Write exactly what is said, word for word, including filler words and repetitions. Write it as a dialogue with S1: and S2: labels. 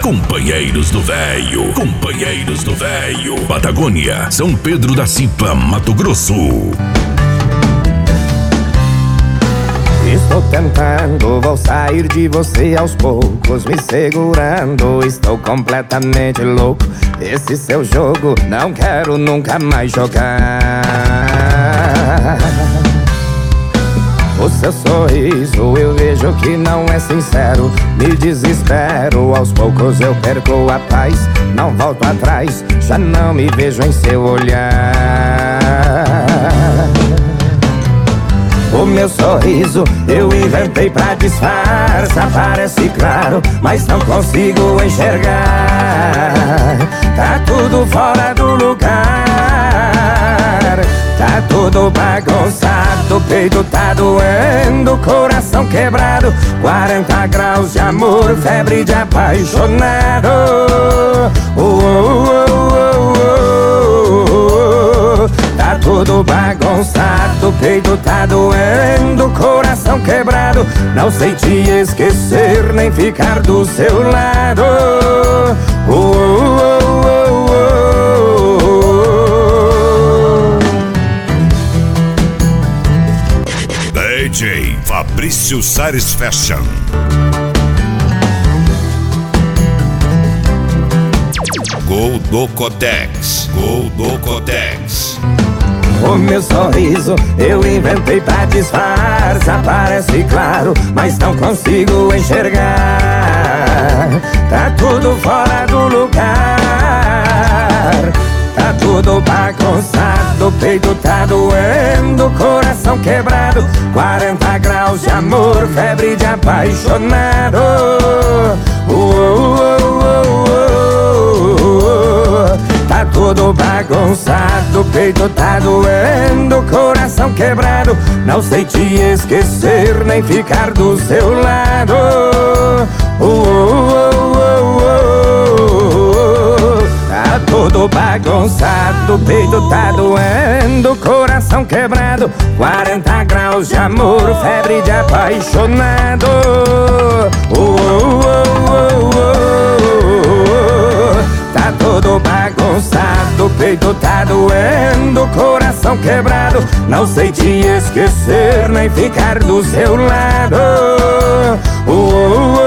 S1: Companheiros do Véio, Companheiros do Véio, Patagônia, São Pedro da Cipa, Mato Grosso.
S2: Estou tentando, vou sair de você aos poucos, me segurando, estou completamente louco. Esse seu jogo não quero nunca mais jogar. O seu sorriso eu vejo que não é sincero, me desespero, aos poucos eu perco a paz. Não volto atrás, já não me vejo em seu olhar. O meu sorriso eu inventei pra disfarçar, parece claro, mas não consigo enxergar. Tá tudo fora do lugar, tá tudo bagunçado, o peito tá doendo, coração quebrado, quarenta graus de amor, febre de apaixonado. Oh, oh, oh, oh, oh. Tá tudo bagunçado, o peito tá doendo, coração quebrado, não sei te esquecer nem ficar do seu lado. Oh, oh, oh, oh, oh.
S1: D J Fabrício Sares Fashion. Gol do Cotex, Gol do Cotex.
S2: O meu sorriso eu inventei pra disfarçar, parece claro, mas não consigo enxergar. Tá tudo fora do lugar, tá tudo bagunçado, o peito tá doendo, coração quebrado, quarenta graus de amor, febre de apaixonado. Oh, oh, oh, oh, oh. Tá tudo bagunçado, o peito tá doendo, coração quebrado, não sei te esquecer nem ficar do seu lado. Oh, oh, oh, oh, oh. Tá tudo bagunçado, o peito tá doendo, coração quebrado, quarenta graus de amor, febre de apaixonado. Oh, oh, oh, oh, oh. Tá tudo bagunçado, o peito tá doendo, coração quebrado, não sei te esquecer nem ficar do seu lado. Oh, oh, oh.